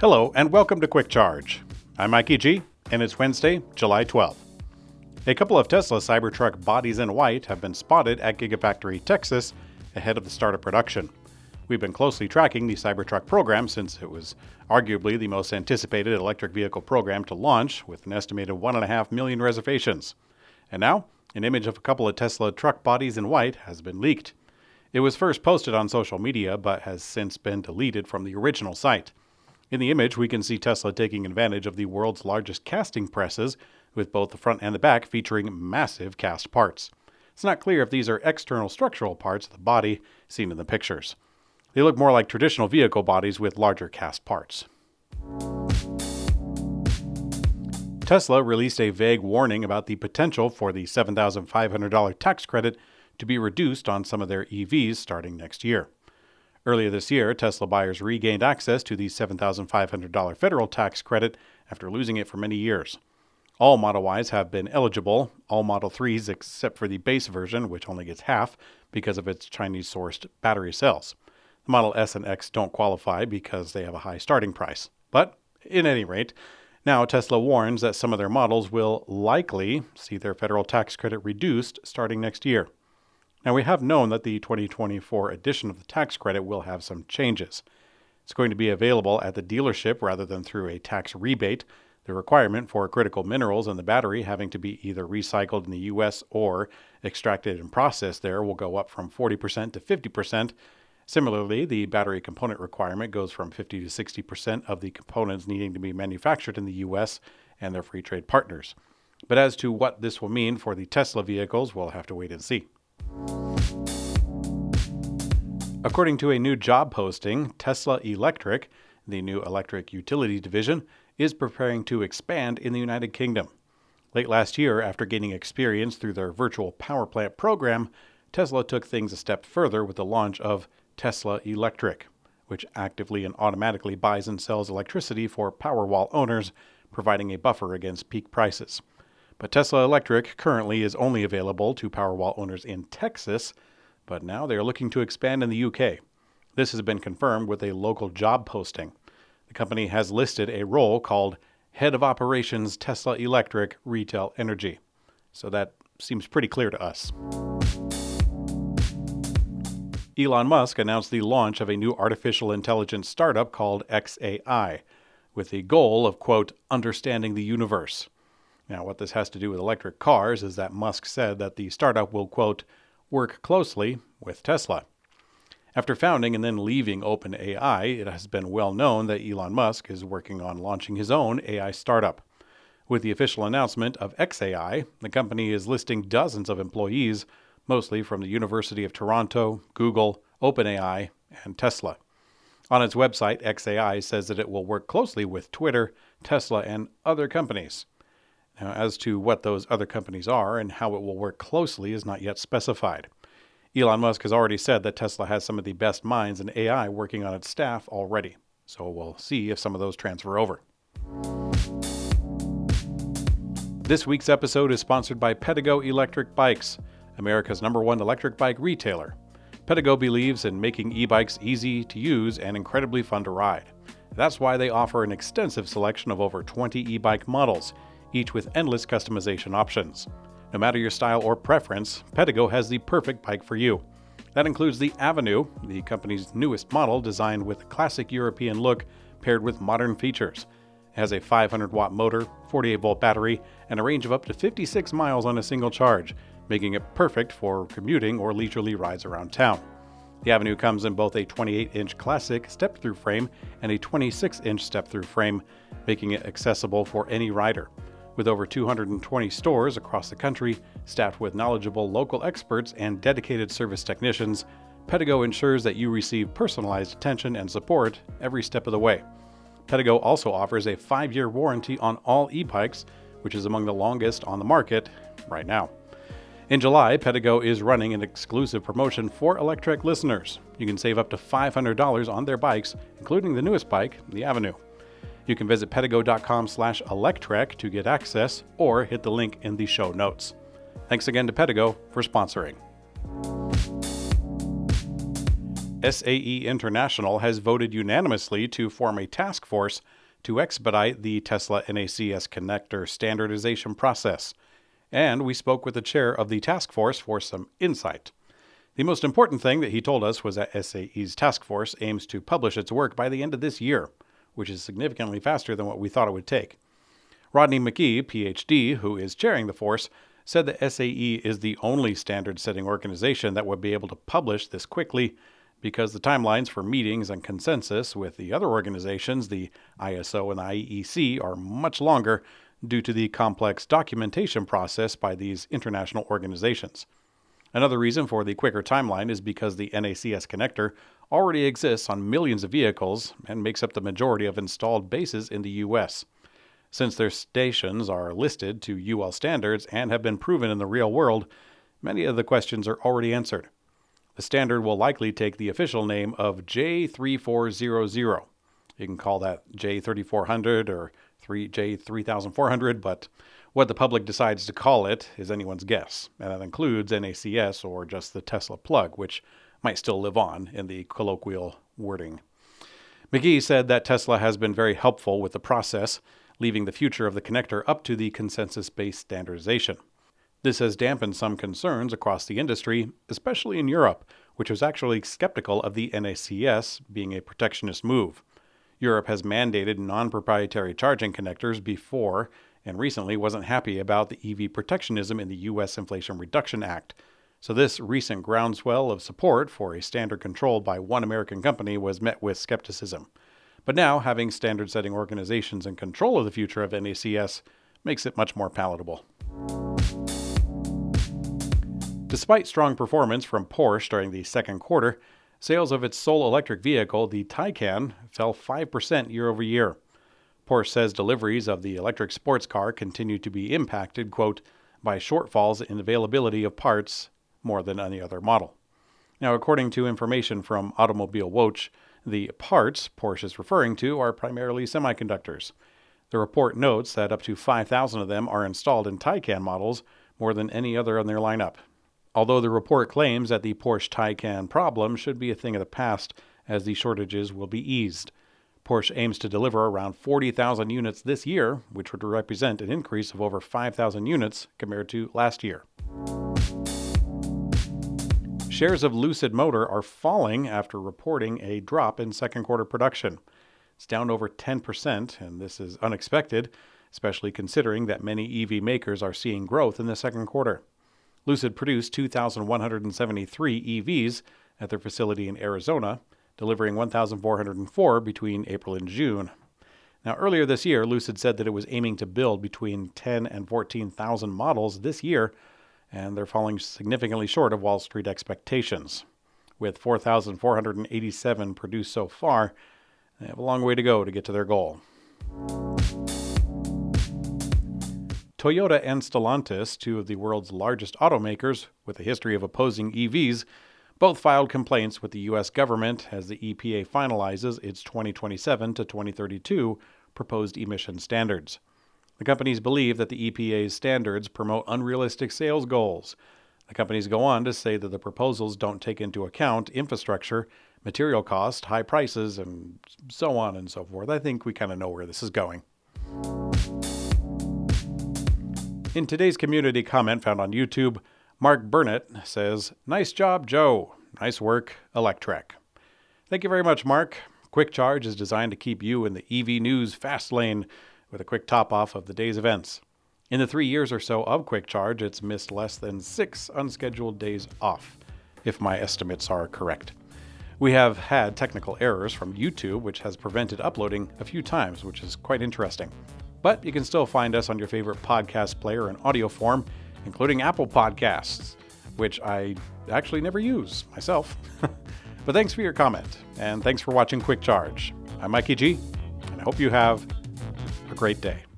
Hello, and welcome to Quick Charge. I'm Mikey G, and it's Wednesday, July 12th. A couple of Tesla Cybertruck bodies in white have been spotted at Gigafactory, Texas, ahead of the start of production. We've been closely tracking the Cybertruck program since it was arguably the most anticipated electric vehicle program to launch, with an estimated 1.5 million reservations. And now, an image of a couple of Tesla truck bodies in white has been leaked. It was first posted on social media, but has since been deleted from the original site. In the image, we can see Tesla taking advantage of the world's largest casting presses, with both the front and the back featuring massive cast parts. It's not clear if these are external structural parts of the body seen in the pictures. They look more like traditional vehicle bodies with larger cast parts. Tesla released a vague warning about the potential for the $7,500 tax credit to be reduced on some of their EVs starting next year. Earlier this year, Tesla buyers regained access to the $7,500 federal tax credit after losing it for many years. All Model Ys have been eligible, all Model 3s except for the base version, which only gets half because of its Chinese-sourced battery cells. The Model S and X don't qualify because they have a high starting price. But, in any rate, now Tesla warns that some of their models will likely see their federal tax credit reduced starting next year. Now, we have known that the 2024 edition of the tax credit will have some changes. It's going to be available at the dealership rather than through a tax rebate. The requirement for critical minerals in the battery having to be either recycled in the U.S. or extracted and processed there will go up from 40% to 50%. Similarly, the battery component requirement goes from 50 to 60% of the components needing to be manufactured in the U.S. and their free trade partners. But as to what this will mean for the Tesla vehicles, we'll have to wait and see. According to a new job posting, Tesla Electric, the new electric utility division, is preparing to expand in the United Kingdom. Late last year, after gaining experience through their virtual power plant program, Tesla took things a step further with the launch of Tesla Electric, which actively and automatically buys and sells electricity for Powerwall owners, providing a buffer against peak prices. But Tesla Electric currently is only available to Powerwall owners in Texas, but now they are looking to expand in the UK. This has been confirmed with a local job posting. The company has listed a role called Head of Operations Tesla Electric Retail Energy. So that seems pretty clear to us. Elon Musk announced the launch of a new artificial intelligence startup called xAI, with the goal of, quote, understanding the universe. Now, what this has to do with electric cars is that Musk said that the startup will, quote, work closely with Tesla. After founding and then leaving OpenAI, it has been well known that Elon Musk is working on launching his own AI startup. With the official announcement of xAI, the company is listing dozens of employees, mostly from the University of Toronto, Google, OpenAI, and Tesla. On its website, xAI says that it will work closely with Twitter, Tesla, and other companies. Now, as to what those other companies are and how it will work closely is not yet specified. Elon Musk has already said that Tesla has some of the best minds in AI working on its staff already, so we'll see if some of those transfer over. This week's episode is sponsored by Pedego Electric Bikes, America's #1 electric bike retailer. Pedego believes in making e-bikes easy to use and incredibly fun to ride. That's why they offer an extensive selection of over 20 e-bike models, each with endless customization options. No matter your style or preference, Pedego has the perfect bike for you. That includes the Avenue, the company's newest model designed with a classic European look paired with modern features. It has a 500-watt motor, 48-volt battery, and a range of up to 56 miles on a single charge, making it perfect for commuting or leisurely rides around town. The Avenue comes in both a 28-inch classic step-through frame and a 26-inch step-through frame, making it accessible for any rider. With over 220 stores across the country, staffed with knowledgeable local experts and dedicated service technicians, Pedego ensures that you receive personalized attention and support every step of the way. Pedego also offers a 5-year warranty on all e-bikes, which is among the longest on the market right now. In July, Pedego is running an exclusive promotion for Electrek listeners. You can save up to $500 on their bikes, including the newest bike, the Avenue. You can visit pedego.com/electrek to get access or hit the link in the show notes. Thanks again to Pedego for sponsoring. SAE International has voted unanimously to form a task force to expedite the Tesla NACS connector standardization process. And we spoke with the chair of the task force for some insight. The most important thing that he told us was that SAE's task force aims to publish its work by the end of this year, which is significantly faster than what we thought it would take. Rodney McGee, PhD, who is chairing the force, said that SAE is the only standard-setting organization that would be able to publish this quickly because the timelines for meetings and consensus with the other organizations, the ISO and the IEC, are much longer due to the complex documentation process by these international organizations. Another reason for the quicker timeline is because the NACS connector already exists on millions of vehicles and makes up the majority of installed bases in the U.S. Since their stations are listed to UL standards and have been proven in the real world, many of the questions are already answered. The standard will likely take the official name of J3400. You can call that J3400 or J3400, but what the public decides to call it is anyone's guess, and that includes NACS or just the Tesla plug, which might still live on in the colloquial wording. McGee said that Tesla has been very helpful with the process, leaving the future of the connector up to the consensus-based standardization. This has dampened some concerns across the industry, especially in Europe, which was actually skeptical of the NACS being a protectionist move. Europe has mandated non-proprietary charging connectors before, and recently wasn't happy about the EV protectionism in the U.S. Inflation Reduction Act. So this recent groundswell of support for a standard controlled by one American company was met with skepticism. But now, having standard-setting organizations in control of the future of NACS makes it much more palatable. Despite strong performance from Porsche during the second quarter, sales of its sole electric vehicle, the Taycan, fell 5% year over year. Porsche says deliveries of the electric sports car continue to be impacted, quote, by shortfalls in availability of parts more than any other model. Now, according to information from Automobile Watch, the parts Porsche is referring to are primarily semiconductors. The report notes that up to 5,000 of them are installed in Taycan models, more than any other in their lineup. Although the report claims that the Porsche Taycan problem should be a thing of the past, as the shortages will be eased. Porsche aims to deliver around 40,000 units this year, which would represent an increase of over 5,000 units compared to last year. Shares of Lucid Motor are falling after reporting a drop in second quarter production. It's down over 10%, and this is unexpected, especially considering that many EV makers are seeing growth in the second quarter. Lucid produced 2,173 EVs at their facility in Arizona, delivering 1,404 between April and June. Now, earlier this year, Lucid said that it was aiming to build between 10 and 14,000 models this year, and they're falling significantly short of Wall Street expectations. With 4,487 produced so far, they have a long way to go to get to their goal. Toyota and Stellantis, two of the world's largest automakers with a history of opposing EVs, both filed complaints with the U.S. government as the EPA finalizes its 2027 to 2032 proposed emission standards. The companies believe that the EPA's standards promote unrealistic sales goals. The companies go on to say that the proposals don't take into account infrastructure, material cost, high prices, and so on and so forth. I think we kind of know where this is going. In today's community comment found on YouTube, Mark Burnett says, "Nice job, Joe. Nice work, Electrek." Thank you very much, Mark. Quick Charge is designed to keep you in the EV news fast lane with a quick top-off of the day's events. In the 3 years or so of Quick Charge, it's missed less than 6 unscheduled days off, if my estimates are correct. We have had technical errors from YouTube, which has prevented uploading a few times, which is quite interesting. But you can still find us on your favorite podcast player in audio form, including Apple Podcasts, which I actually never use myself. But thanks for your comment, and thanks for watching Quick Charge. I'm Mikey G, and I hope you have a great day.